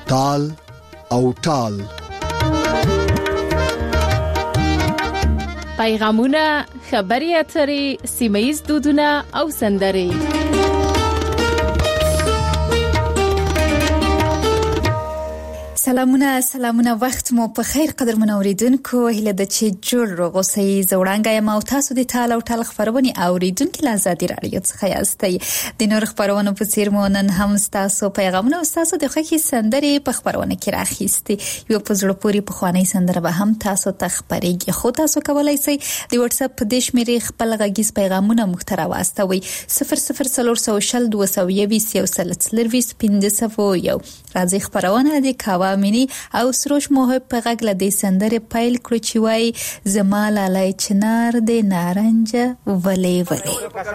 تال او ټال. پیغامونه، خبري اترې، سیمه‌ییز دودونه او سندرې. سلامونه وخت مو په خیر قدرمن اوریدونکو. هله د چې جوړ روغوسي زوړانګه یم او تاسو د تال او ټال خبرونه اوریدونکو له آزادي رادیو څخه یاستئ. د نور خبرونو په څیر مو نن هم تاسو پیغامونه او تاسو د خوښي سندرې په خبرونه کې راخېستي. یو په زړه پوري په خواني سندره به هم تاسو ته خبرېږي. خو تاسو کولای شئ د واتس اپ په دیش مری خپل غږیز پیغامونه مخترا واستوي 00420 220 1501. راځي خبرونه د کاوا مینی او سروش موه په غږ له دې سندره پیل کړو چې وای زما لالای چنار د نارنج ولې ولې.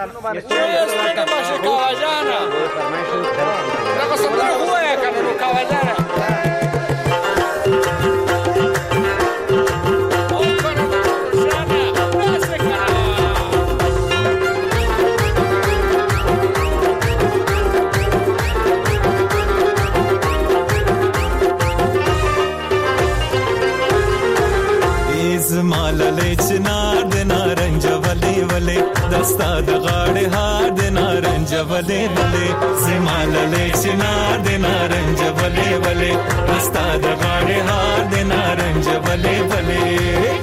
زمالله چنار د نارنج ولې ولې دستا د غاړې هار د نارنج ولې ولې. زمالله چنار د نارنج ولې ولې دستا د غاړې هار د نارنج ولې ولې.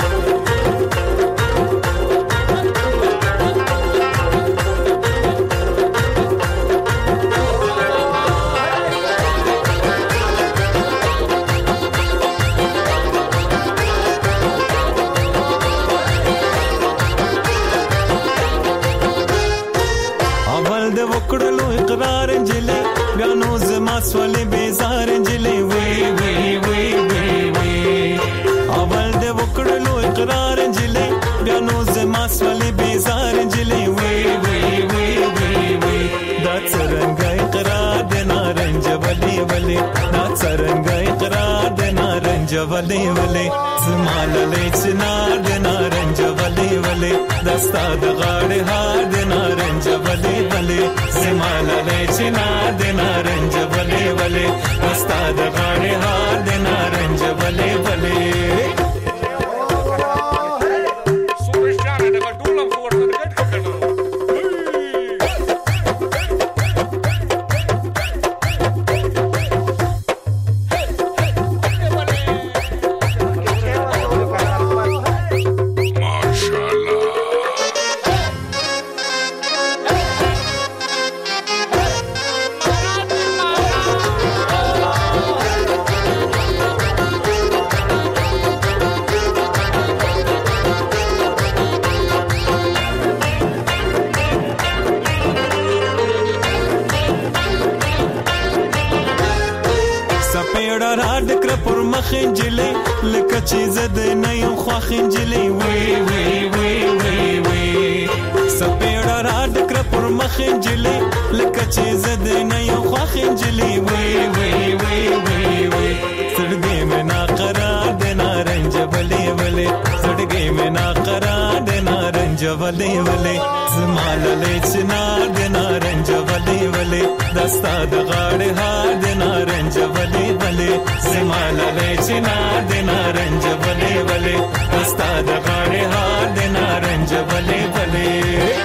وکړلو اقرار انجلې بیا نو زما سولې بیزار انجلې وی وی وی وی وی. اول د وکړلو اقرار انجلې بیا نو زما سولې بیزار انجلې وی وی وی وی وی. دا څرنګه اقرار د نارنج ولې ولې دا څرنګه اقرار د نارنج ولې ولې. زمالله چنار د نارنج ولې ولې دستا د غاړې هار د نارنج ولې ولې. زمالله چنار د نارنج ولې ولې دستا د غاړې هار د نارنج ولې ولې. خنجلې لکه چې زده نه یم خو خنجلې وی وی وی وی وی. سپېړه را ډکره پر مخ خنجلې لکه چې زده نه یم خو خنجلې وی وی وی وی وی. سړګې مې نا قرار د نارنج ولې ولې سړګې مې نا قرار د نارنج ولې ولې. زمالله چنار د نارنج ولې ولې دستا د غاړې هار د نارنج ولې ولې. زمالله چنار د نارنج ولې ولې دستا د غاړې هار د نارنج ولې ولې.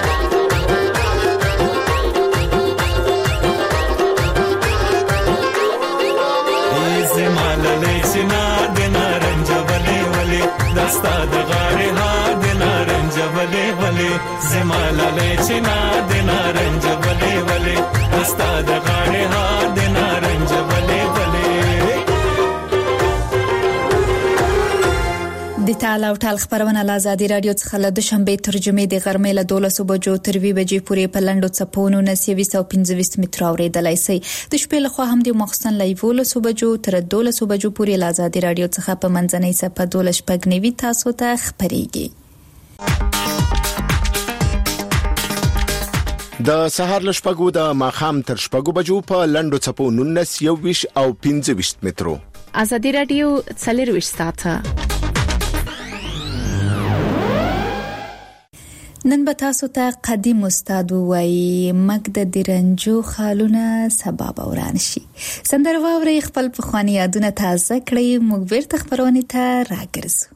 زمالله چنار د نارنج ولې ولې دستا د غاړې هار د نارنج ولې ولې. زمالله چنار د نارنج ولې ولې دستا د غاړې هار د نارنج ولې ولې. د تال او ټال خبرونه له آزادي رادیو څخه له دوشنبه ترجمه د غرمې له 12 بجو تر 2 بجې پورې په لندو چپونو 925 متر اوریدلای شئ. د شپې له خوا هم د مخصن له 12 بجو تر 12 بجو پورې له آزادي رادیو څخه په منځنۍ صفحه 12 تاسو ته خبرېږي. د سهار لشپګو د ماخام تر شپګو بجو په لندو چپو 19 او 25 مترو. آزادي رادیو څلرويشت ساعته نن به تاسو ته قدیم استاد وایي مګ د رنجو خالونه سبا به وران شي. سندره واورئ، خپل پخواني یادونه تازه کړئ. موږ بیرته خپرونې ته راګرځو.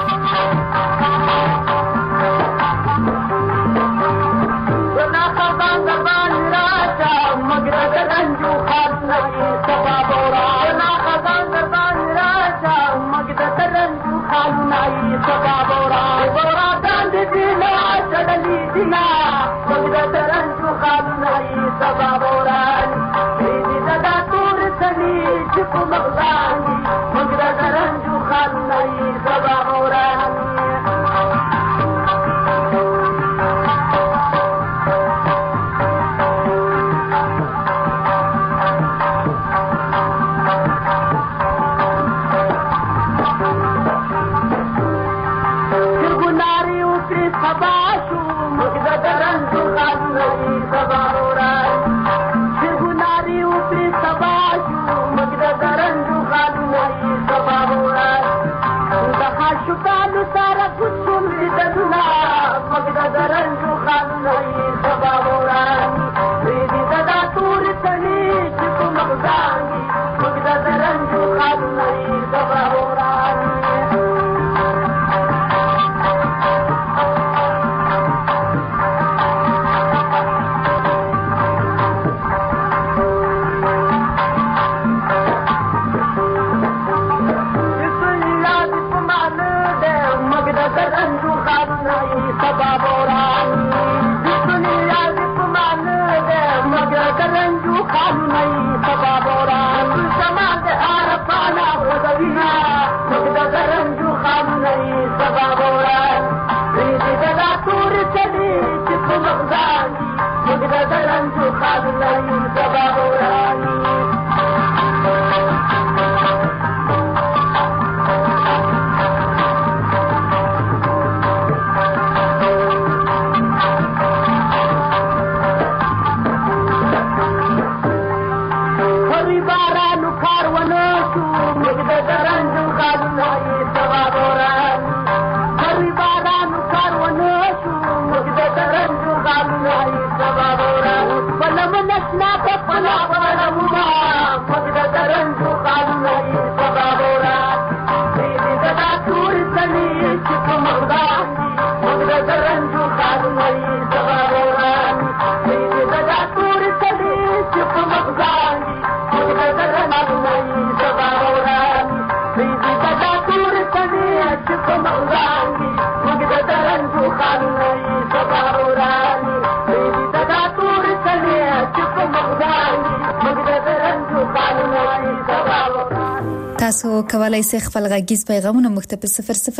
تاسو کولای شئ خپل غږیز پیغامونه موږ ته په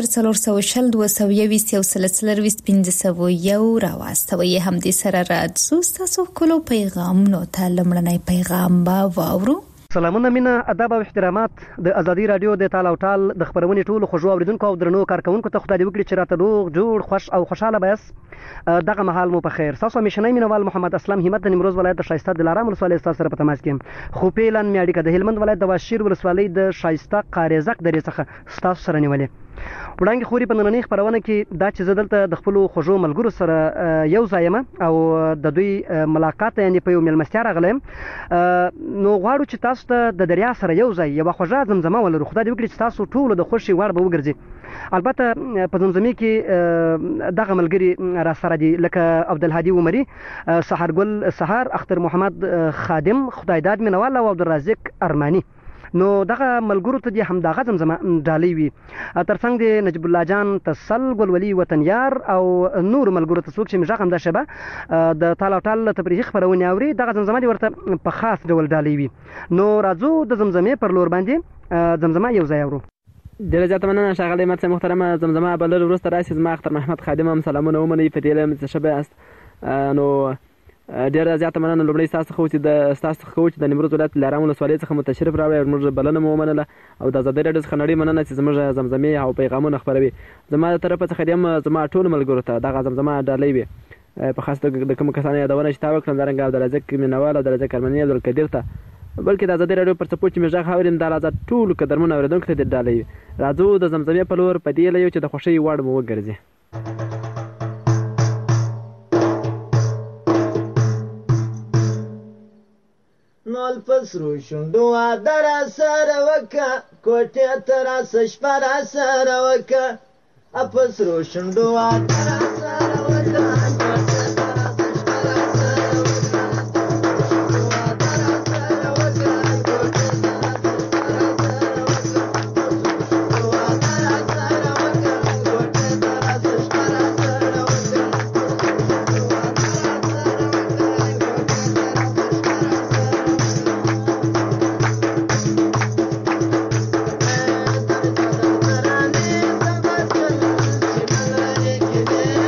0040 222 1501 راواستوئ. همدې سره راځو تاسو کولو پیغامونو ته. لمړنی پیغام به واورو. سلامونه، مینه، ادب او احترامات د ازادي رادیو د تال او ټال د خبرونې ټولو خوږو اوریدونکو او درنو کارکونکو ته خدای دې وکړي چې راته روغ جوړ خوش او خوشاله بیاست. دغه مهال مو په خیر. تاسو همیشنی مینوال محمد اسلام همت د نیمروز ولایت د شایسته دلارام ولسوالۍ سره په تماس کې خو پیلن میاډیکه د هلمند ولایت د واشیر ولسوالۍ د شایسته قاریزک درې څخه تاسو سره نیولې. وړاندې خوري په نننۍ خبرونه کې دا چې زدلته د خپل خوږو ملګرو سره یو ځایم او د دوی ملاقات یعنی په یو ملمستیا راغلم. نو غواړو چې تاسو ته د دریا سره یو ځای یو خوږه زمزمه ولرو. خدای دې وکړي چې تاسو ټول د خوشي وړ به وګرځي. البته په زمزمه کې دغه ملګری را سره دي لکه عبدالهادي عمري، سحرګل سحر، اختر محمد خادم، خدایداد مینوال او عبدالرزاق ارمانی. نو دغه ملګرو ته دې همدغه زمزمه ډالۍ وي. ترڅنګ د نجیب الله جان تسل، ګلولي وطنیار او نور ملګرو ته څوک چې مژغ همدا شبه د تال او ټال تفریحي خبرونه اوري، دغه زمزمه دې ورته په خاص ډول ډالۍ وي. نو راځو د زمزمې پر لور باندې زمزمه یو ځای اورو. ډیره زیاته مننه ښاغلی مت صاحب محترمه. زمزمه به لږ وروسته راشي. زما اختر محمد خادم هم سلامونه ومنئ. په دې لم څه شبه است. نو ډیره زیاته مننه لومړی ستاسو خو چې د نیمروز ولایت دلارام ولسوالۍ څخه مو تشریف راوړی او موږ بلنه مو ومنله او د ازادۍ راډیو څخه نړۍ مننه چې زموږ زمزمې او پیغامونه خپروي. زما د طرفه څخه هم زما ټول ملګرو ته دغه زمزمه ډالۍ وي. په خاص توګه د کومو کسانو یادونه چې تا وکړم دارنګه عبدالرزاق مینوال او عبدالرزاق ارمني، عبدالقدیر ته، بلکې د ازادۍ راډیو پر څپو چې مې غږ اوریم دا راځه ټولو قدرمنو اورېدونکو ته دې ډالۍ وي. راځو د زمزمې په لور په دې لیو چې د خوښۍ وړ مو وګرځي. نول پسرو شونډو واده را سره وکه کوټې ته راسه شپه را سره وکه پسرو شونډو واده را سره وکه Yeah.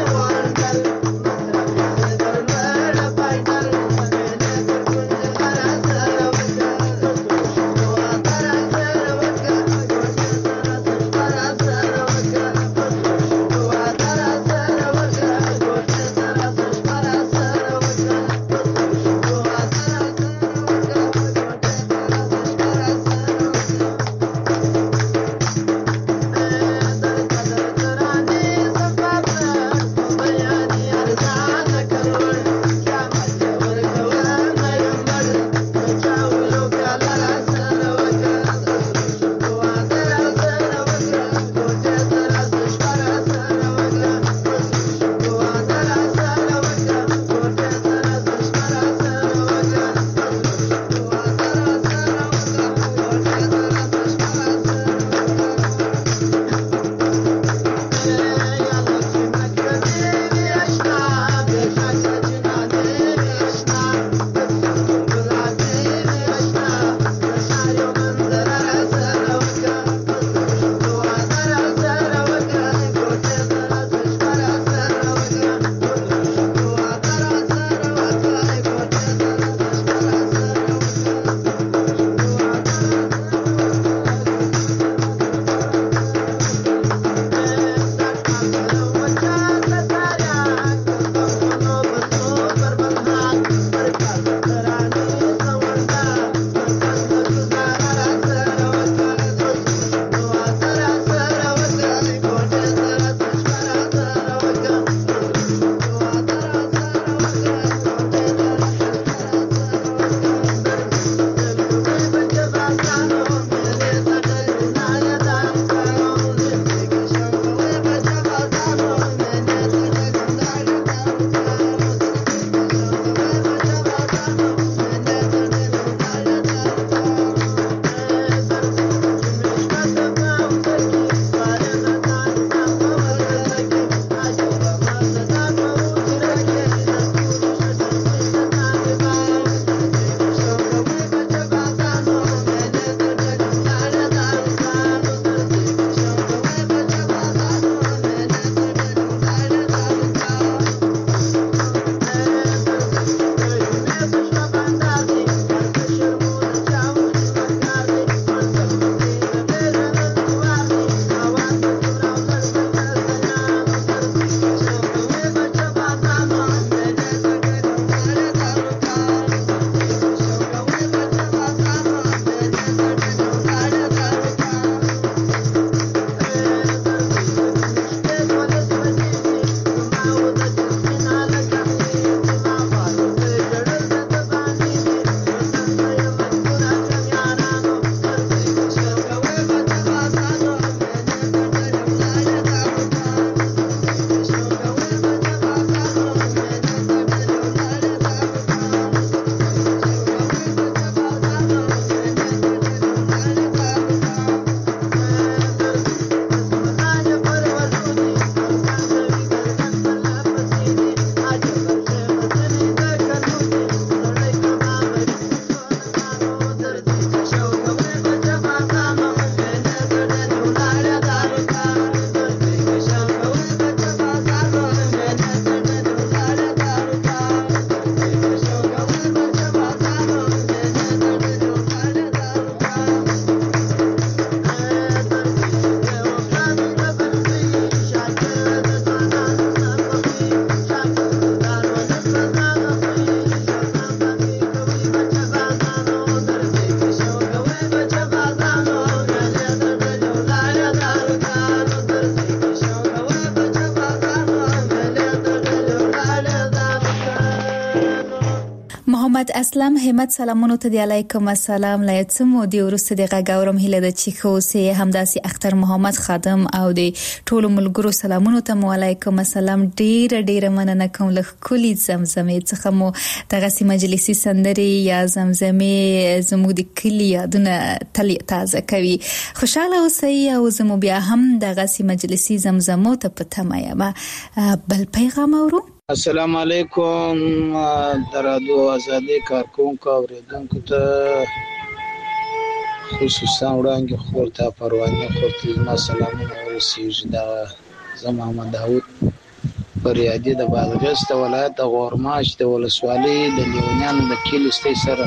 اسلام همت سلامونو ته دی علیکم السلام لایتسمو دی ورسته دی غاورم هله د چیخو سه همداسي اختر محمد خادم او دی ټول ملګرو سلامونو ته علیکم السلام ډیر مننه کوم له کلی زمزمې څخه مو دغه مجلسي سندري یا زمزمې زموږ د کلی یادونه تل تازه کوي. خوشاله اوسئ او زمو بیا هم دغه مجلسي زمزمو ته پته ما بل پیغام اورو. السلام علیکم درادو آزادی کارکونکو اوریدونکو ته خصوصا وړاندې خورته پروانه خورته ما سلامونه ورسیږي. دا زه محمد داود پریادي د بادغیس ولایت د غورماش د ولسوالۍ د لیونیانو د کلیستي سره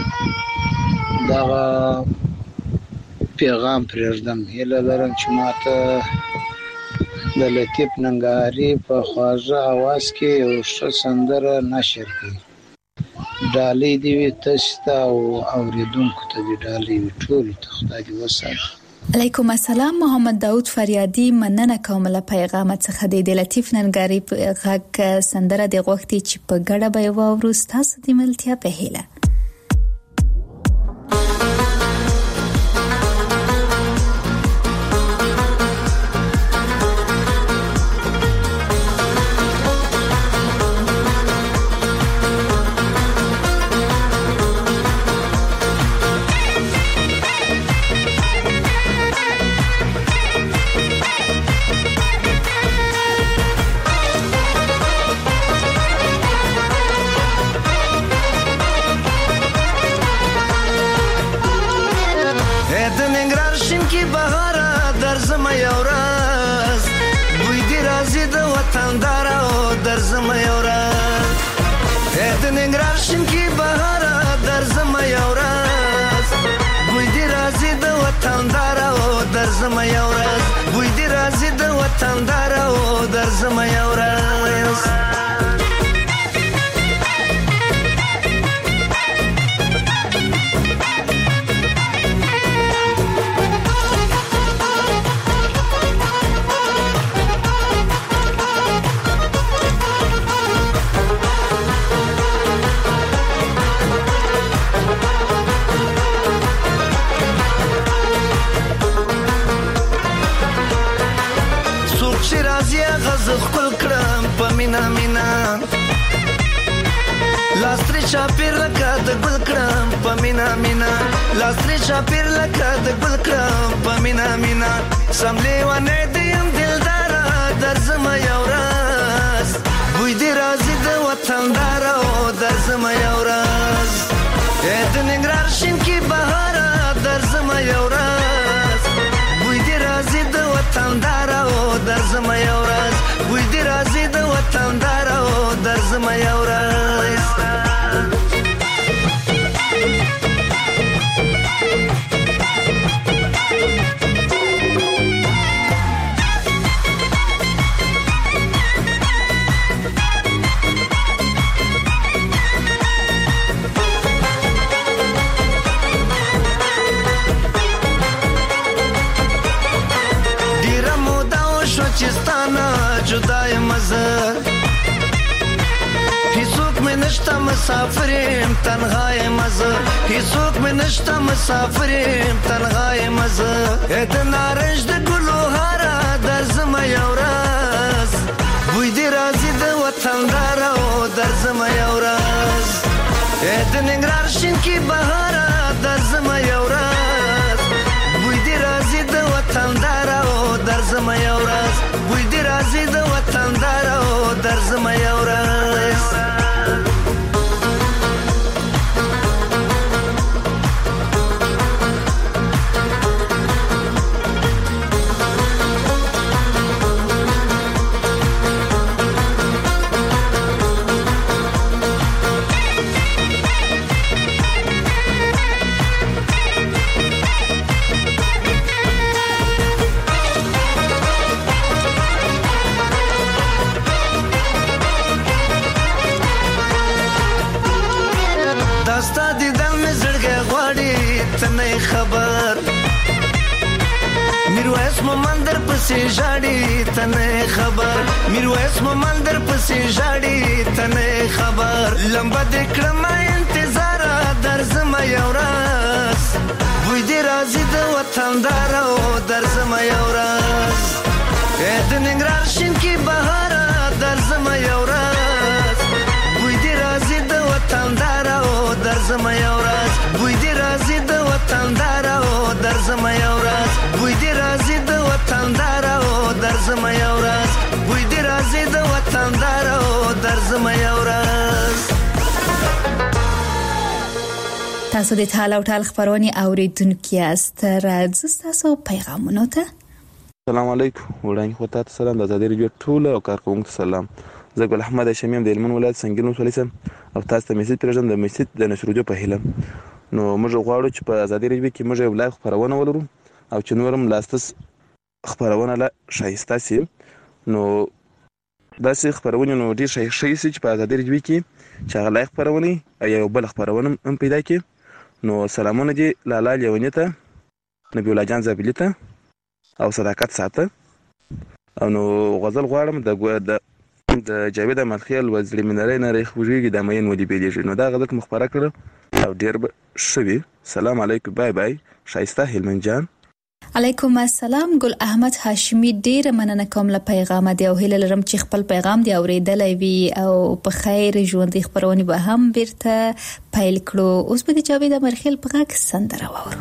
دا پیغام پرېږدم. هیله لرم چې ماته د لطیف ننګاري په خواږه اواز کې یو ښه سندره نشر کړي. ډالۍ دې وي تاسو ته او اوریدونکو ته دې ډالۍ وي ټولو ته. خدای دې وساتي. علیکم السلام محمد داود فریادي مننه کوم له پیغام څخه د لطیف ننګاري غږ سندره د غوښتي چې په ګډه به واورو. تاسو د ملتیا په هیله. مسافریم تنهای مزه هیڅوک مې نشته مسافریم تنهای مزه د نارنج د ګلو هاره درځم یو ورځ بوی دې راځي د وطندار او درځم یو ورځ د ننګرهار شین کې بهاره درځم یو ورځ بوی دې راځي د وطندار او درځم یو ورځ بوی دې راځي د وطندار او درځم یو ورځ. خبر میرویس ممندر پسې ژاړي تنه خبر میرویس ممندر پسې ژاړي تنه خبر لمبه د کړم انتظار درځم یو ورځ بوی دې راځي د وطندار او درځم یو ورځ د ننګرهار شین کې بهار درځم یو ورځ بوی دې راځي د وطندار او درځم یو ورځ بوی دې راځي د وطندار او درځم یو ورځ بوی دې راځي د وطندار او درځم یو ورځ بوی دې راځي د وطندار او درځم یو ورځ. تاسو د ټال او ټال خبرونه اوریدونکو یاست. راځو تاسو پیغامونه ته. السلام علیکم. وړاندې خو تاسو سلام د آزادۍ رادیو ټول او کارکونکو سلام. زه ګل احمد شمیم د هلمند ولایت سنگین ولسوالۍ سم او تاسو ته میسج پرېږدم د میسج د نشرودو په هیله. نو موږ غواړو چې په آزادۍ رادیو کې موږ یو لایو خبرونه ولرو او چې نورم لاستس خبرونه لا شایسته سي. نو داسې خبرونه نو ډیر شایسته سي چې په آزادۍ رادیو کې چې هغه لایو خبرونه یو بل خبرونه هم پیدا کړي. نو سلامونه دي لالا لیونی ته، نبی الله جان زابلی ته او صداقت ساته. او نو غزل غواړم د جاوید احمدخیل وزیر منارې نه ریخوږي د مین ودی پیلېږي. نو دا غزل مخبره کړو او ډیر شوی. سلام علیکم. بای بای. شایسته هلمند جان. علیکم السلام. ګل احمد هاشمی ډیر مننه کوم له پیغام دی او هیله لرم چې خپل پیغام دی اوریدلای وي او په خیر ژوند خبرونه به هم بیرته پیل کړو. اوس به د جاوید احمدخیل په غږ سندره واورو.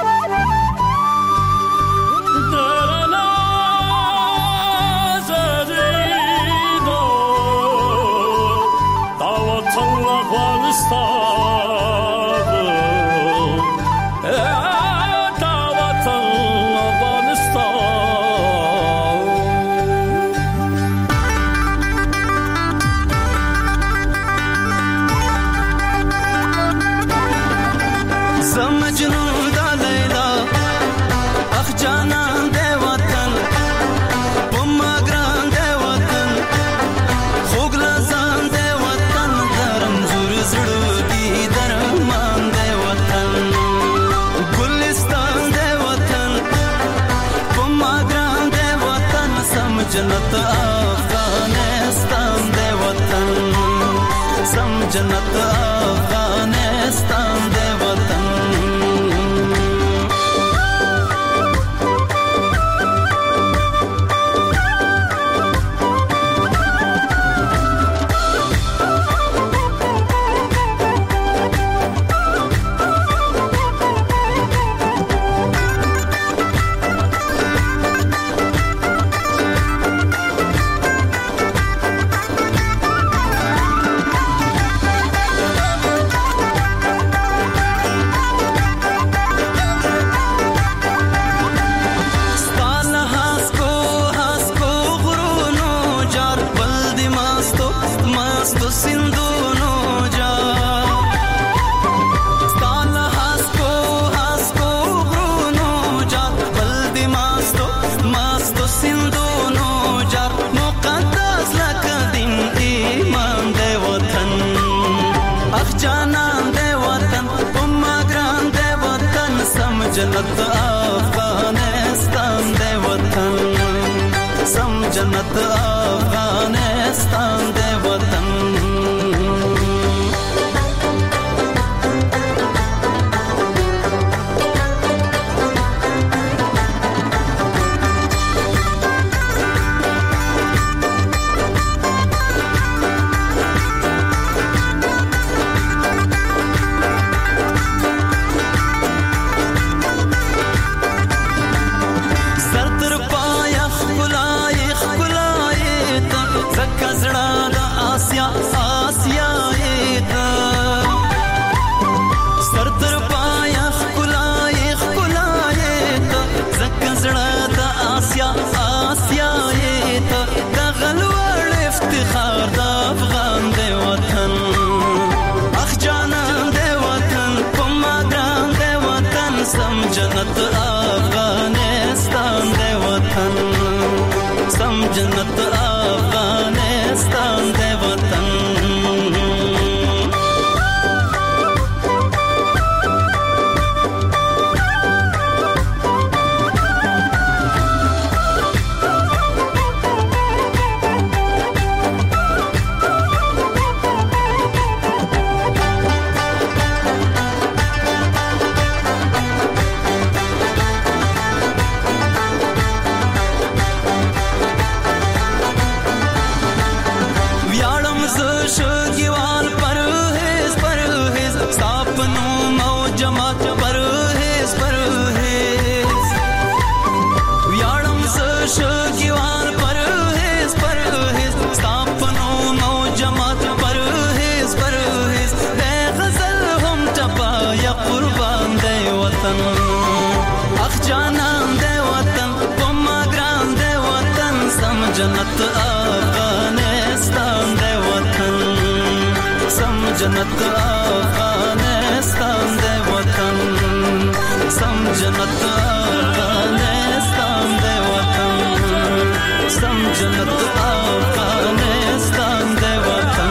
जन्नत अफगानिस्तान दे वतन सम जन्नत अफगानिस्तान दे वतन जन्नत अफगानिस्तान दे वतन सम जन्नत अफगानिस्तान दे वतन जन्नत अफगानिस्तान दे वतन सम जन्नत अफगानिस्तान दे वतन جماعت پرهیز پرهیز ویاړم زه شګیوان پرهیز پرهیز ستاپنو نو جماعت پرهیز پرهیز د غزل هم ټپا یا قربان دی وطن اخ جانان دی وطن پما ګران دی وطن سم جنت افغانستان دی وطن سم جنت افغانستان دی وطن سم جنت افغانستان دی وطن سم جنت افغانستان دی وطن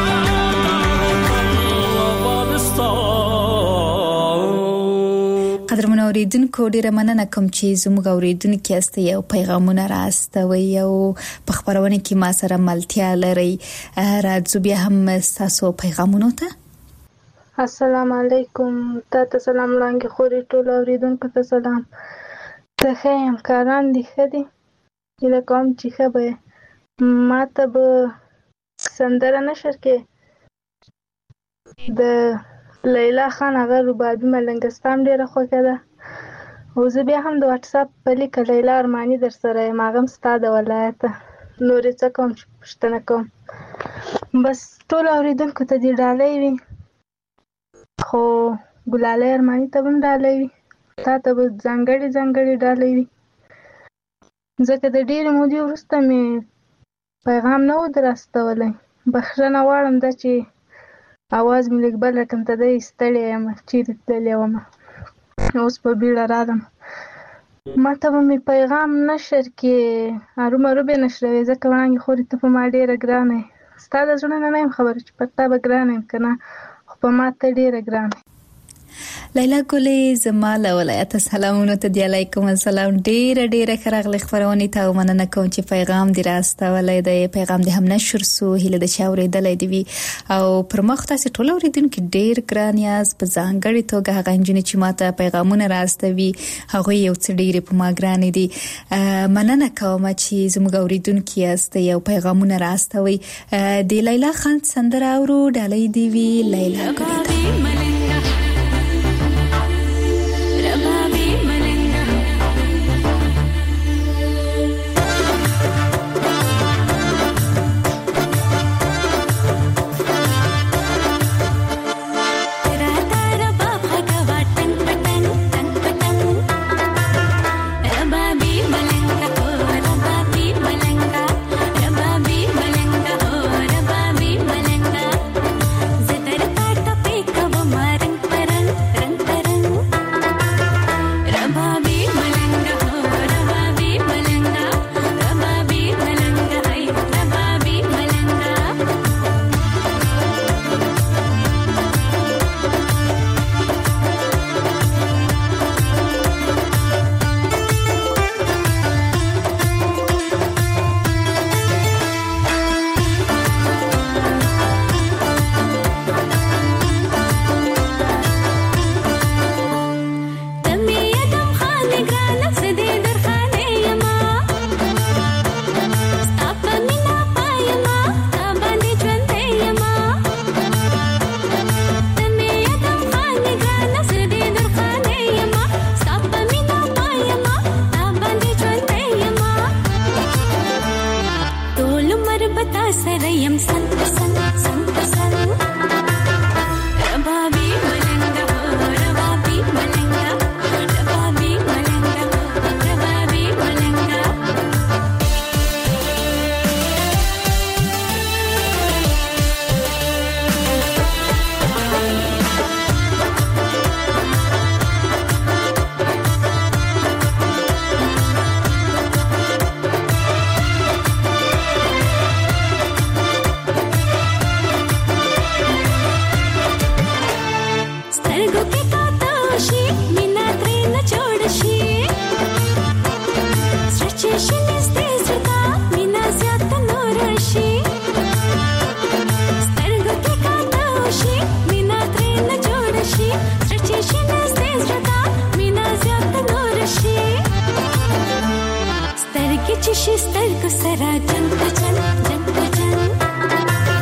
قدرمن اوریدونکو ډیره مننه کوم چې زموږ اوریدونکو یاست یو پیغامونه راستوي او په خبرونه کې ما سره ملتیا لري راځو بیا هم تاسو پیغامونه ته السلام علیکم تاسو سلام وړاندې خوري ټول اوریدونکو ته سلام ته هم کاران دي خدي اله کوم چې خبره ماته به سندره نشر کې د لیلا خان هغه ربابي ملنګستان ډیره خوښه ده او زه بیا هم د واتس اپ په لیک لیلا ارمانی در سره ماغم ستاده ولایت نورې څه کوم پښتنه کوم بس ټول اوریدونکو ته دی ډالۍ وي خو ګلالۍ ارمانی ته هم ډالۍ وي تا ته به ځانګړي ډالۍ وي ځکه د ډېرې مودې وروسته مې پیغام نه و درستولی بخښنه غواړم دا چې اواز مې لږ بل رقم ته دی ستړې یم چیرې تللې ومه اوس په بیړه راغلم ما ته به مې پیغام نشر کې ارومرو به نشروي ځکه وړاندې خورې ته په ما ډېره ګرانه یې ستا د زړه نه یم خبره چې په تا به ګرانه یم که نه خو په ما ته ډېره ګرانه لیلا ګلې زما له ولایت سلامونه ته دی علیکم السلام ډیره خراغلی خبرونه ته مننه کوم چې پیغام دی راستولای دی پیغام دی هم نشر سو هله د شاورې دلې دی او پر مخ تاسو ټول اوریدونکو ډیر ګران یاست په ځانګړي توګه هغه انجنې چې ماته پیغامونه راستوي هغه یو څه ډیر په ما ګران دي مننه کوم چې زموږ اوریدونکو یاست یو پیغامونه راستوي دی لیلا خان سندره اورو ډالۍ دی وی لیلا ګلې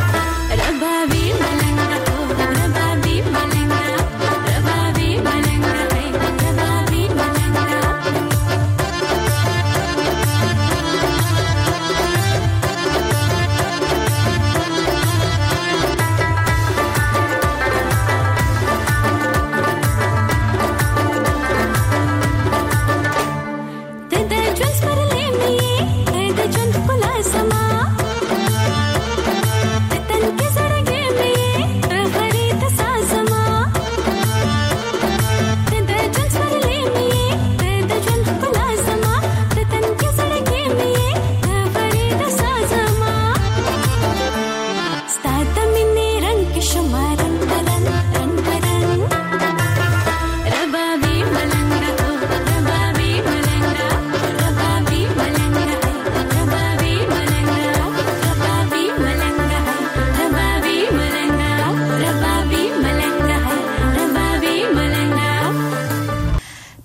रबाबी मलंगा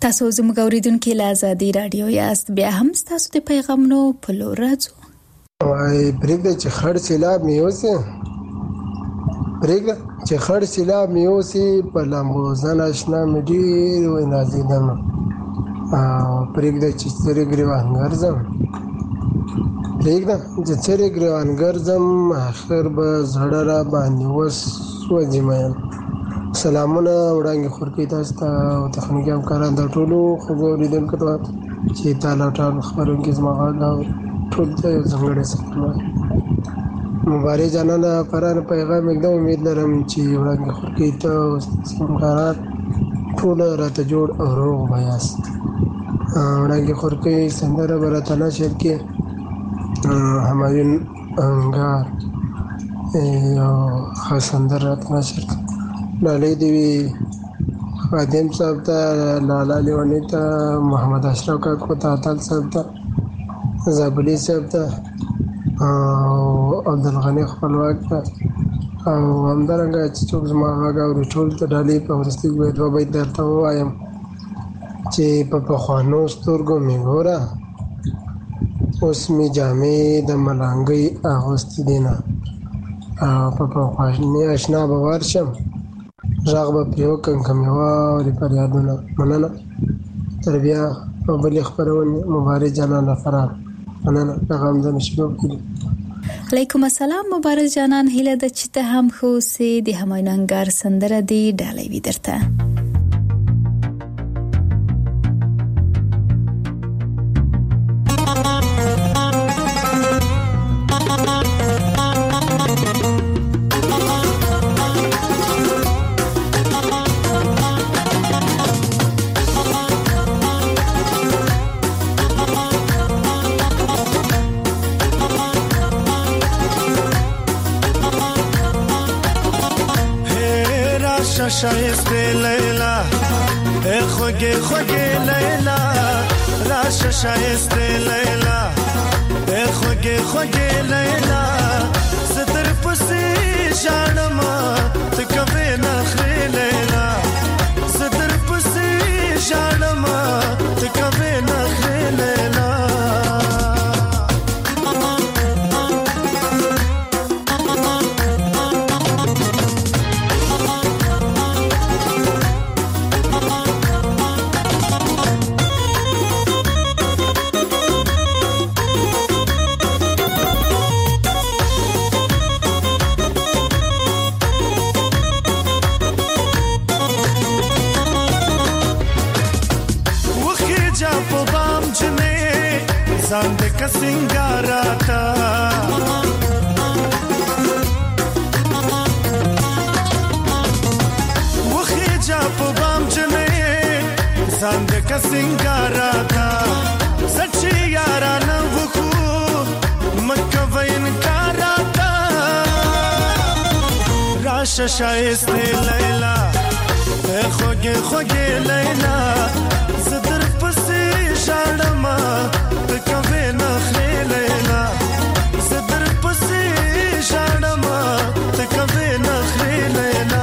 تاسو زموږ اوریدونکو له آزادي رادیو یاست. بیا هم تاسو د پیغامونو په لور راځو. وای پرېږده چې خړ سیلاب مې یوسي، پرېږده چې خړ سیلاب مې یوسي، په لامبو ځان اشنا مې ډېر ونازېدم، پرېږده چې څرې ګرېوان ګرځم، پرېږده چې څرې ګرېوان ګرځم، آخر به زړه را باندې وسوځي مین. سلامونه وړاندې خورکۍ تاسو ته او تخنیکي همکاران د ټولو خوږو اورېدونکو ته چې تاله ټال خپرونکي زما غږ اوري، ټول ته یو ځانګړی سلام وایم. مبارک جانانه پرانه پیغام एकदम امید لرم چې وړاندې خورکۍ ته او همکاران ټول راته جوړ او روغ به یاست. وړاندې خورکۍ سندره به راته نشر کې همایون انګار یو ښه سندره راته نشر کړه. لالی دیوی خادم صاحب ته، لالا لیونی ته، محمد اشرف کاکو ته، اتل صاحب ته، زابلی صاحب ته او عبدالغنی خپلواک ته او همدارنګه چې څوک زما غږ اوري ټول ته ډالۍ په وروستي کې دوه بیت درته ووایم چې په پخوانو سترګو مې ګوره، اوس مې جامې د ملنګۍ اغوستې دي نه، په پخواني اشنا به ورشم، غږ به پرې وکړم که مې واوري فریادونه. مننه. تر بیا په بلې خپرونې مبارک جانانه فرار. مننه. پیغام د نشو کړي. علیکم السلام مبارک جانان، هیله ده چې ته هم ښه اوسې. د همایون انګار سندره دې ډالۍ وي درته. شایسته لیلا ای خوگه خوگه لیلا، راش شایسته لیلا ای خوگه خوگه لیلا، زدر پسی جانما تکوی نخری لیلا، زدر پسی جانما تکوی نخری لیلا. زند کا سنگاراتا وخی جا په بام جنې زند کا سنگاراتا، سچي یارانه وخو مکه وین کاراتا، راش شایسته لیلا اے خوږه خوږه لیلا، زدر پسې شړما تکوی نخری لیلا، زدر پسی شانما تکوی نخری لیلا.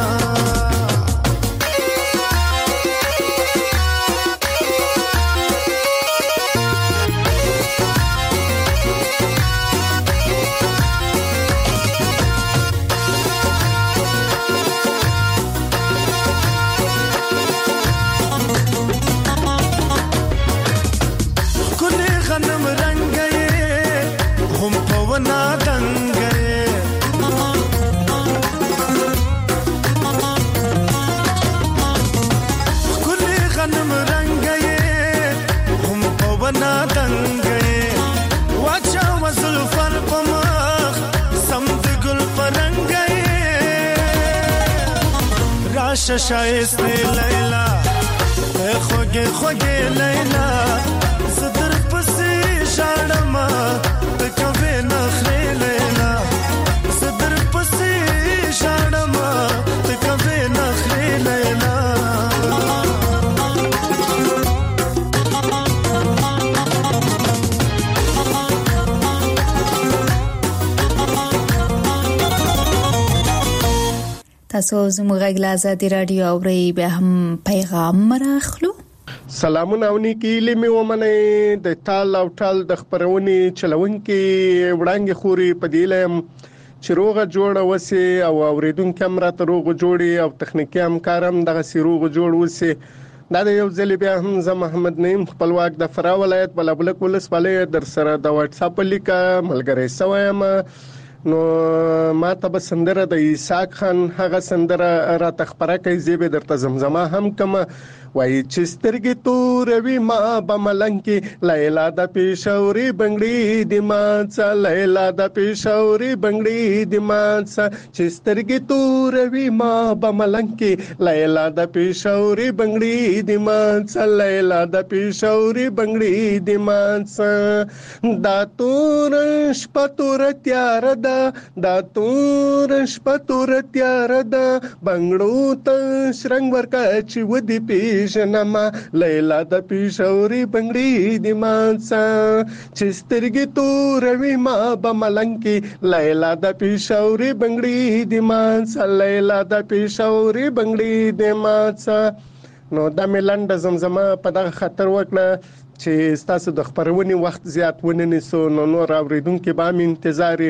شایسته لیلا اے خوږه خوږه لیلا، زدر پسې شړما تکوي نخري لیلا، زدر پسې شړما تکوي نخري لیلا. تاسو زموږ غږ له آزادي رادیو اورئ. بیا هم پیغام راخلو. سلامونه او نیکی لمه ومنه د تال او ټال د خبرونې چلونکي وړاندې خوري پدیلم چې روغه جوړه وسی او اوریدونکو امرته روغه جوړي او تخنیکی همکارم دغه سیروغه جوړ وسی دا د یو ځل بیا هم زه محمد نعیم خپلواک د فرا ولایت بلبلک ولسوالۍ در سره د واتس اپ لیکه ملګری سوایم نو ما ته به سندره د اسحاق خان هغه سندره را تخبره کوي زیبه درته زمزمه هم کوم وای چې سترګې توروي ما بملنګي لیلا د پېښوري بنگړي د ماڅ لیلا د پېښوري بنگړي د ماڅ چې سترګې توروي ما بملنګي لیلا د پېښوري بنگړي د ماڅ لیلا د پېښوري بنگړي د ماڅ دا تور شپه تور تیار ده دا تور شپه تور تیار ده بنگړو ته شرنګ ورکا چې ودی پیژنما لیلا د پېښوري بنگړي د ماڅ چې سترګې توروي ما بملنګي لیلا د پېښوري بنگړي د ماڅ لیلا د پېښوري بنگړي د ماڅ نو د ملند زمزمه په دغه خطر وکړه چې تاسو د خبرونې وخت زیات وننسو نو نور اوریدونکو به هم انتظار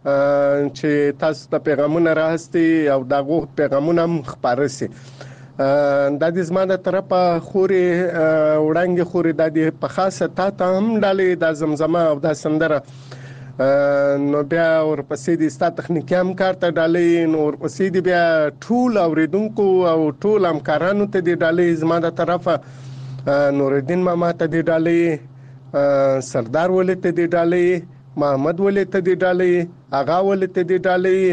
چې تاسو ته پیغامونه راستي او دغه پیغامونه هم خبره سي د دې زما د طرفه خوري وړاندې خوري د دې په خاصه ته هم ډالې د زمزمه او د سندره نو بیا ورپسې د ستا تخنیکی همکار ته ډالې نو ورپسې د بیا ټول اوریدونکو او ټول همکارانو ته د ډالې زما د طرفه نوردین ماما ته د ډالې سردار ولې ته د ډالې محمد ولې ته د ډالې اغا ولې ته د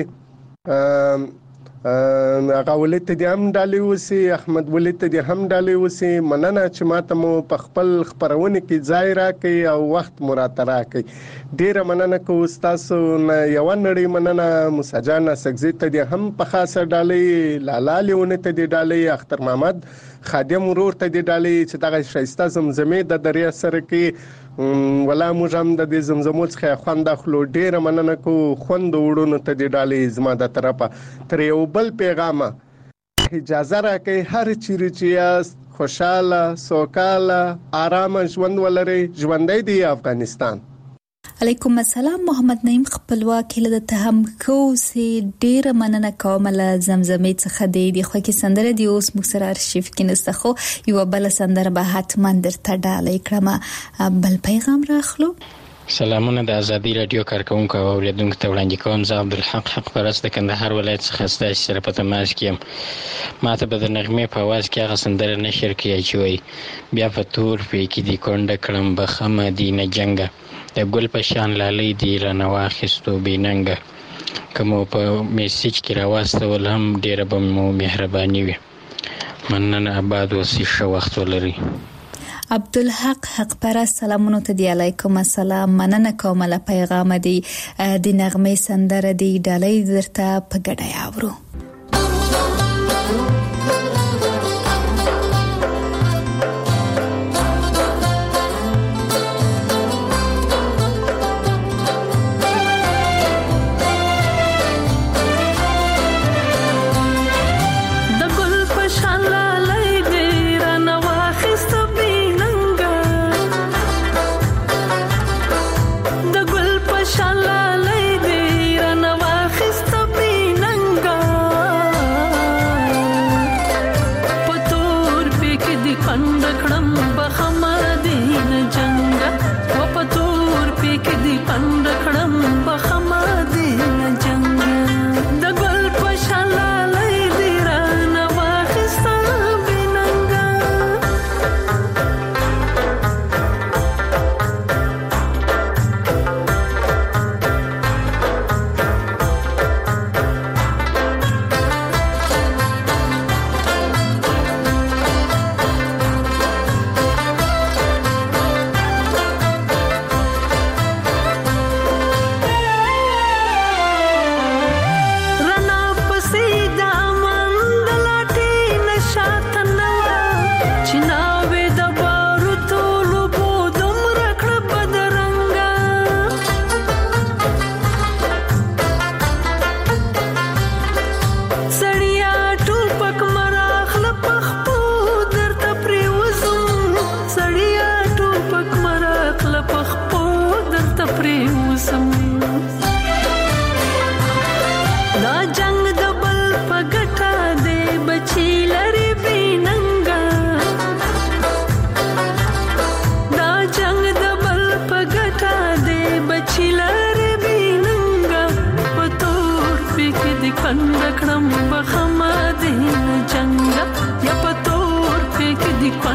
ډالې اغا ولې ته د هم ډالې وسی احمد ولې ته د هم ډالې وسی مننه چې ماته مو په خپل خبرونه کې ځای راکړي او وخت مراته راکړي ډیره مننه کوم تاسو نه یو نړۍ مننه مسجان سګزي ته د هم په خاصه ډالې لالا لیونه ته د ډالې اختر محمد خادم ورور ته د ډالې چې دغه شایسته زمزمه د دریا سره کې ولا موږ هم د دې زمزمو څخه خوند اخلو ډیره مننه کو خوند وړونو ته د ډالې زما د طرفه تر یو بل پیغام اجازه راکړئ هر چیرې چې خوشاله سوکاله آرام ژوند ولرئ ژوندۍ دی افغانستان علیکم السلام محمد نعیم خپلواک له ته هم کوسي ډیره مننه کوم له زمزمې څخه د خوکي سندره دی اوس موږ سره ارشیف کې نسته خو یو بل سندره به حتما درته ډالې کړم بل پیغام راخلو سلامونه د ازادي رادیو کارکونکو او اوریدونکو ته وړاندې کوم زه عبدالحق حق پرست د کندهار ولایت څخه ستاسو سره په تماس کې یم ماته به د نغمې په आवाज کې هغه سندره نشر کړي چې وایي بیا په تور پې کې دی کونډه کړم بخمه دی نه جنګه د ګل په شان لالۍ دی رانه واخیستو بې ننګه که مو په میسیج کې راواستول هم ډېره به مو مهرباني وي مننه آباد اوسئ ښه وخت ولرئ عبدالحق حق پرست سلامونو ته دی علیکم السلام مننه کوم له پیغام دی د نغمې سندره دی ډالۍ درته په ګډه اورو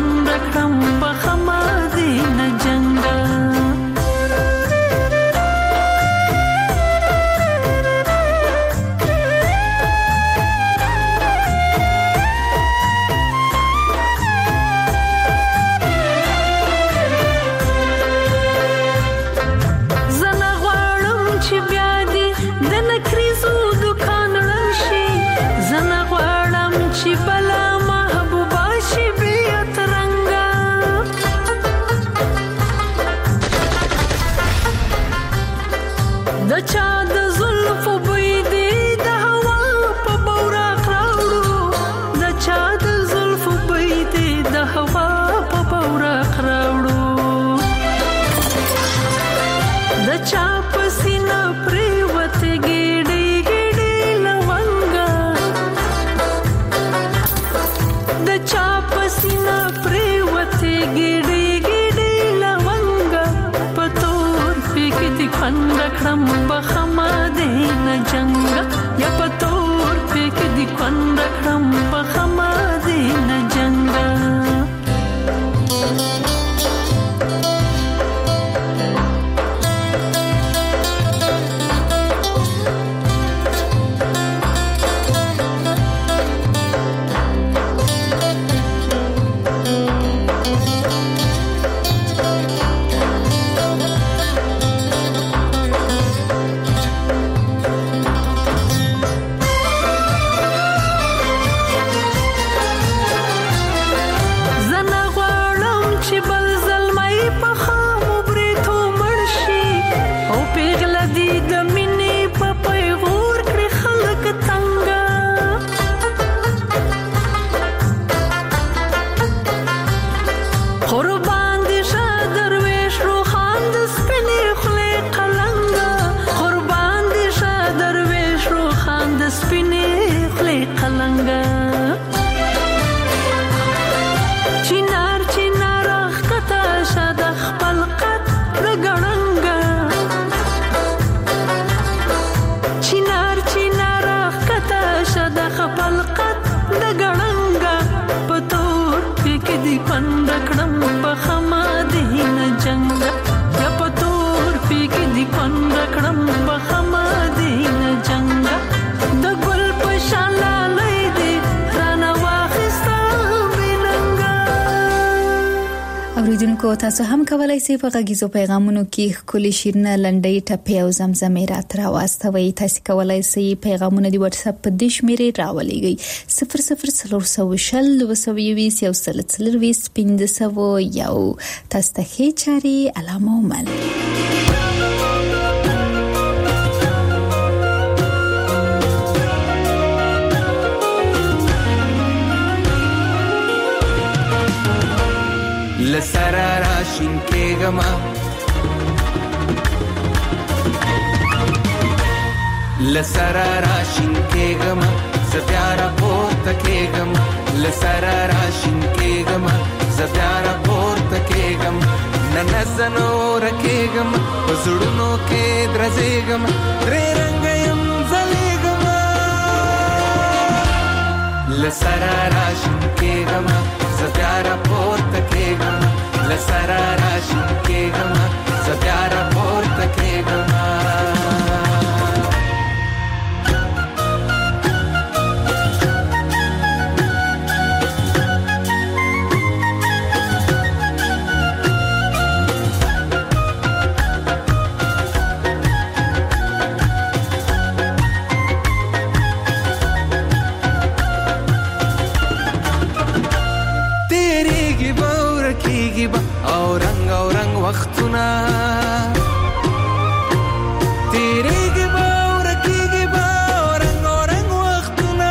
خوند کړم په خما دې نه جنګا اوریدونکو تاسو هم کولای شئ په غږیزو پیغامونو کې خپل شیرینه لنډۍ ټپې او زمزمې راترا واستوي. تاسو کولای شئ پیغامونه دی واتس اپ په د شمیرې راولېږئ 00402020 یو تاسو ته هي چاري علامه ومل لسرا راشین کېګما لسرا راشین کېګما زبیارا پورته کېګما لسرا راشین کېګما زبیارا پورته کېګما ننزنو رکېګما پزړونو کې درځېګما درې رنگ يم زلېګما لسرا راشین کېګما زبیارا پورته کېګما لسرا راشین کېګما زبیارا پورته کېګما او رنگ وختونه تیریږي به او رکیږي به او رنگ وختونه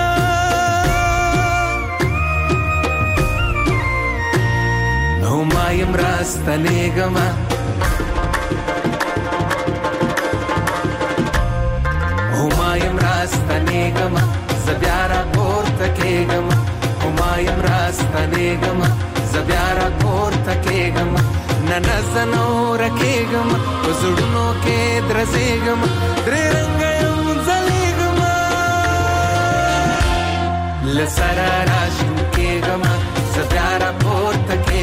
نو ما یم راستنېږمه او ما یم راستنېږمه زه بیا راپورته کېږمه او ما یم راستنېږمه زبیارا پورته کېږم ننزنو رکېږم په زړونو کې درځېږم درې رنګه یم ځلېږم لسره راشین کېږم زبیارا پورته کېږم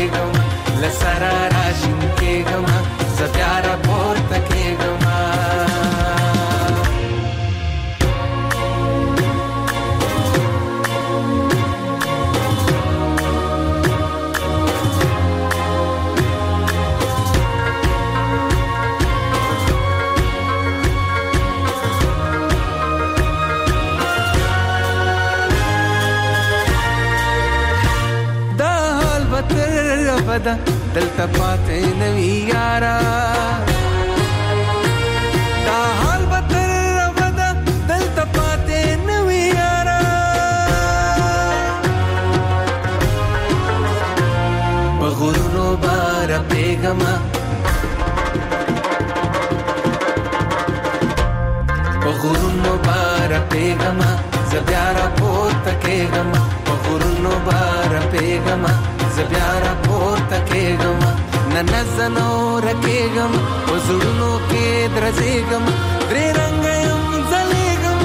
لسرا راشین کېږم زه بیا راپورته کېږم بدا دلته پاتې نوي یارا دا حال به تر بدا دلته پاتې نوي یارا په غرونو بار پیغما په غرونو بار پیغما زه بیا راپورته کېږم په غرونو بار پیغما زه بیا راپورته کېږم نه زه نوره کېږم په زړونو کې درځېږم درې رنګه یم ځلېږم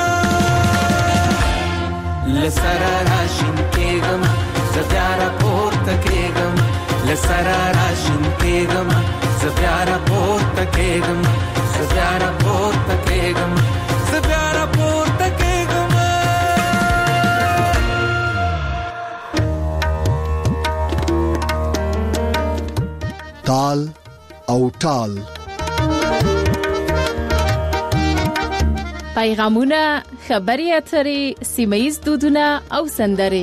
له سره راشین کېږم زه بیا راپورته کېږم له سره راشین کېږم زه بیا راپورته کېږم زه بیا راپورته کېږم زه بیا راپورته کېږم تال او ټال پیغامونه خبري اترې سیمه‌ییز دودونه او سندرې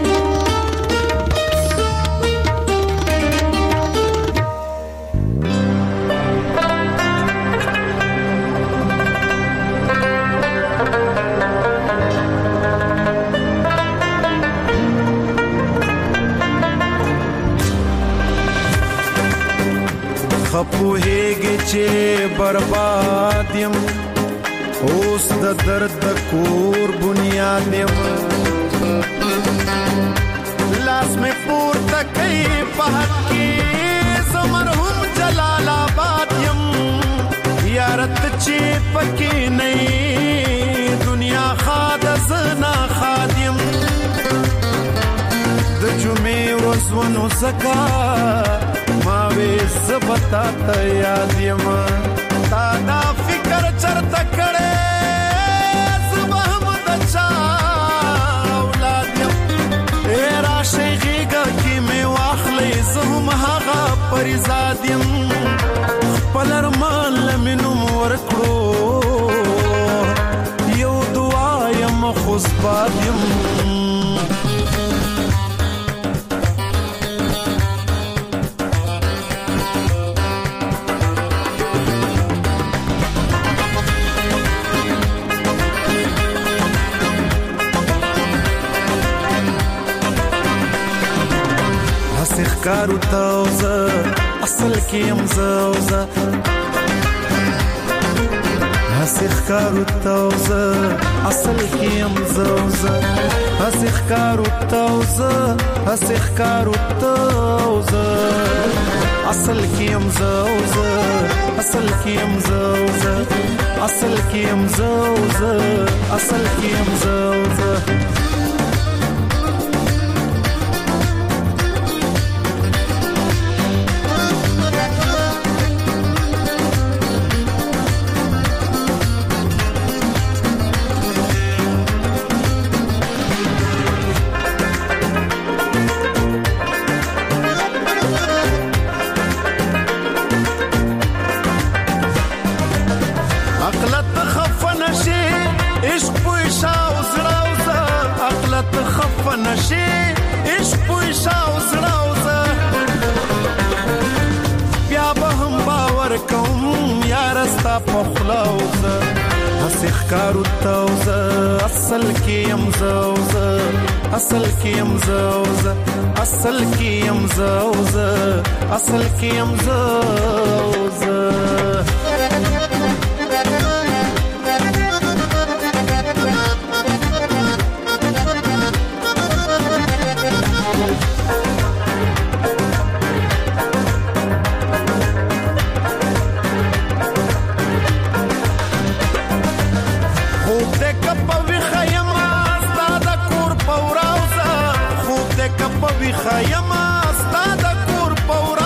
خپوهېږي چې برباد یم اوس د درد د کور بنیاد یم لاس مې پورته کوي په حق کې زه مرحوم جلال آباد یم یارت چې پکې نه دنیا خاد زنا خادم د جمعې ورځ ونو زکا ما وې زبتا ته یاد یم تا دا فکر چرته کړې زما هم د چا اولاد یم راشه غېږه کې مې واخلې زه هم هغه پریزاد یم خپل ارمان له مې نوم ورکړو یو دعا یم خوشباد یم کارو تاوزه اصل کې امزوزه هسخ کارو تاوزه اصل کې امزوزه هسخ کارو تاوزه هسخ کارو تاوزه اصل کې امزوزه اصل کې امزوزه اصل کې امزوزه اصل کې امزوزه نشي عشق پوښا وسړاوزه بیا به هم باور کوم یار ستا په خلاوزه هسخ کارو تاوزه اصل کې امزوزه اصل کې امزوزه اصل کې امزوزه اصل کې امزوزه خیمه ستا د کور پورا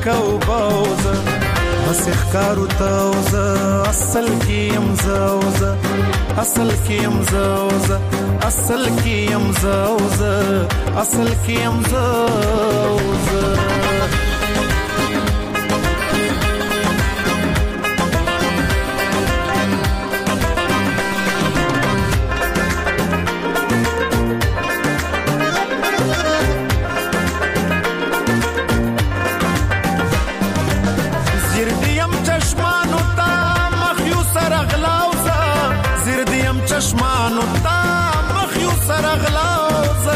لکه وبوزه بس ښکارو ته وزه اصل کې یم زه وزه اصل کې یم زه وزه اصل کې یم زه وزه اصل کې یم زه وزه چشمانو تا مخیو سرغلاوزه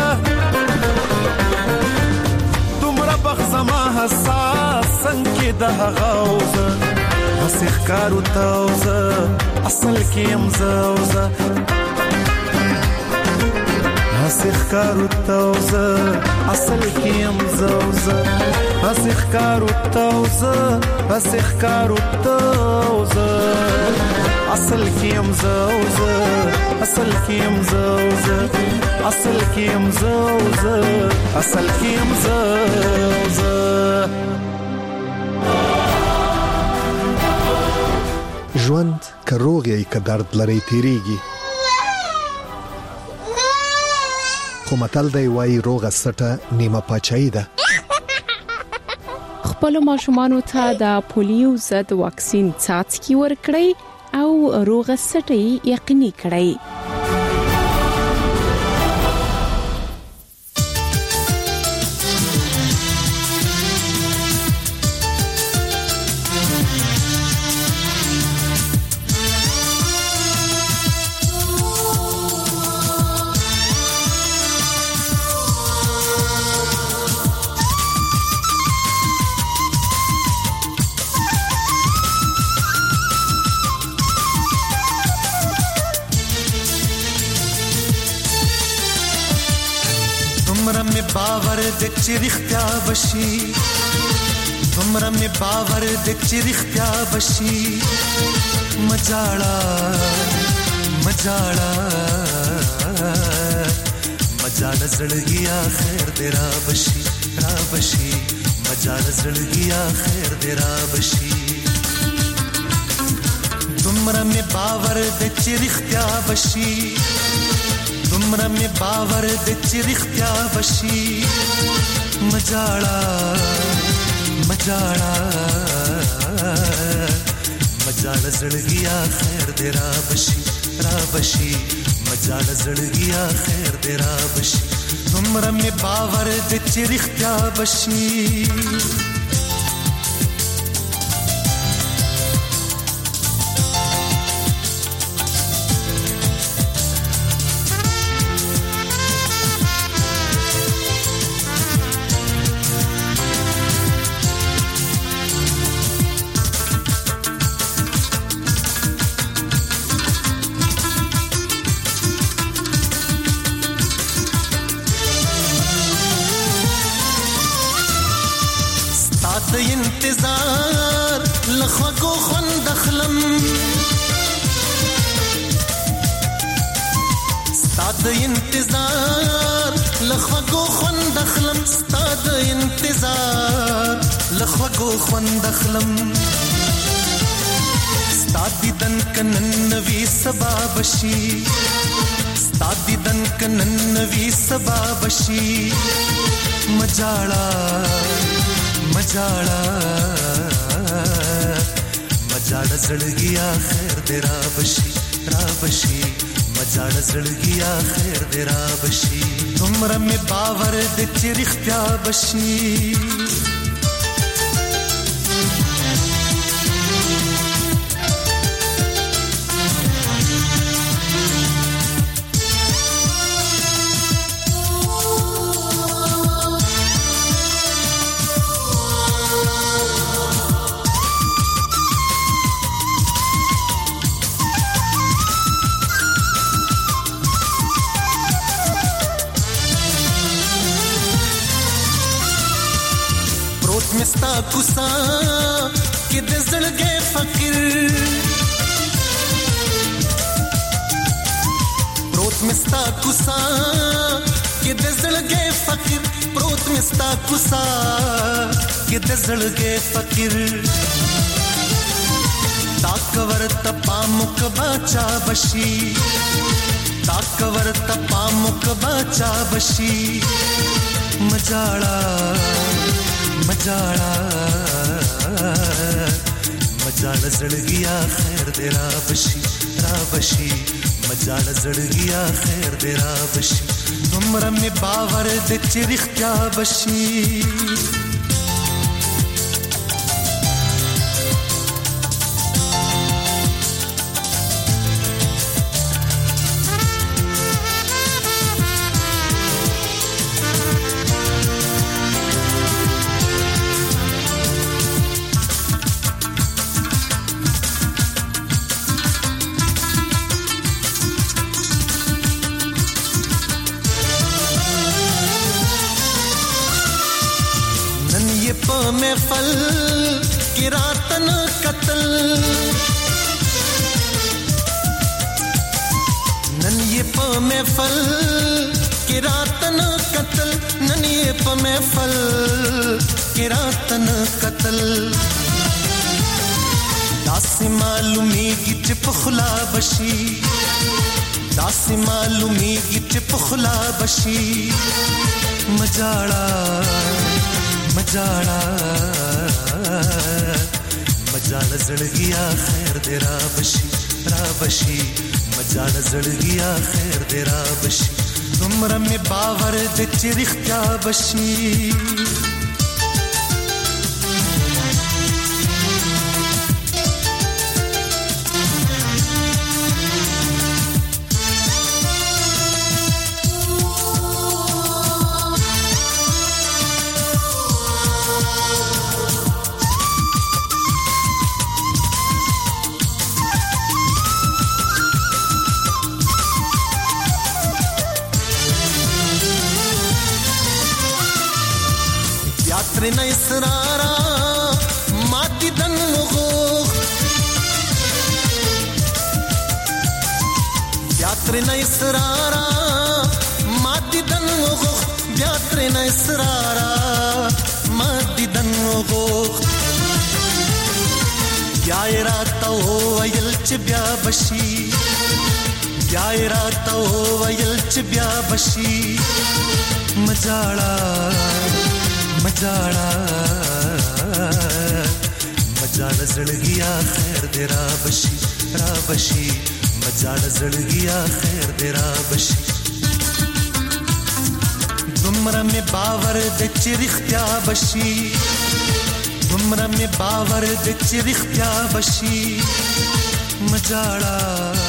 دومره بخزما حساس سنکی ده غوزه بس اخکارو تاوزه اصل کیم زوزه بس اخکارو تاوزه اصل کیم زوزه بس اخکارو تاوزه بس اخکارو تاوزه اصل کیم زوزه اصل کیم زوزه اصل کیم زوزه اصل کیم زوزه ژوند که روغ یې که درد لري تیریږي خو متل دی وایي روغه سټه نیمه پاچاهي ده خپلو ماشومانو ته د پولیو ضد واکسین څاڅکي ورکړئ او روغه سټه یقیني کړئ. باور دې چې رښتیا بشي دومره مې باور دې چې رښتیا بشي مجاړه مجاړه مجاړه زړګیا خیر دې را بشي مجاړه زړګیا خیر دې را بشي دومره مې باور دې چې رښتیا بشي دومره مې باور دې چې رښتیا بشي مجاړه مجاړه مجاړه زړګیا خیر دې را بشي مجاړه زړګیا خیر دې را بشي دومره مې باور دې چې رښتیا بشي انتظار لخوګو خوند خلم ستاد انتظار لخوګو خوند خلم ستاد انتظار لخوګو خوند خلم ستاد دن کنن وی سبا بشي ستاد دن کنن وی سبا بشي مجاړه مجاړه مجاړه زړګیا خیر دې را بشي مجاړه زړګیا خیر دې را بشي دومره مې باور دې چې رښتیا بشي مستا کوسا کې د زړګې فقیر پروت مستا کوسا کې د زړګي فقیر پروت مستا کوسا کې د زړګي فقیر ताकवर तपा मुख बाचा बशी ताकवर तपा मुख बाचा बशी मजाड़ा मजाड़ा मजाड़ा जड़ गया खैर दे राबशी राबशी मजाड़ा जड़ गया खैर दे राबशी तुमरा में बावर दे चिरिख्या बशी महफल किरातन कत्ल नन ये प महफल किरातन कत्ल नन ये प महफल किरातन कत्ल दासी मालूमी की टिप खुला बशी दासी मालूमी की टिप खुला बशी मजाड़ा मजाड़ा मजाड़ा जड़ गया खैर दे राबशी राबशी मजाड़ा जड़ गया खैर दे राबशी तुमरा में बावर दे चिरिख्या बशी न इसरारा माती दन मुगोख यात्रे न इसरारा माती दन मुगोख यात्रे न इसरारा माती दन मुगोख क्या इरादा हो वयल चिब्या बशी क्या इरादा हो वयल चिब्या बशी मजाड़ा मजाड़ा मजाड़ा जड़ गया खैर दे राबशी राबशी मजाड़ा जड़ गया खैर दे राबशी तुमरा में बावर दे चिरिख्या बशी तुमरा में बावर दे चिरिख्या बशी मजाड़ा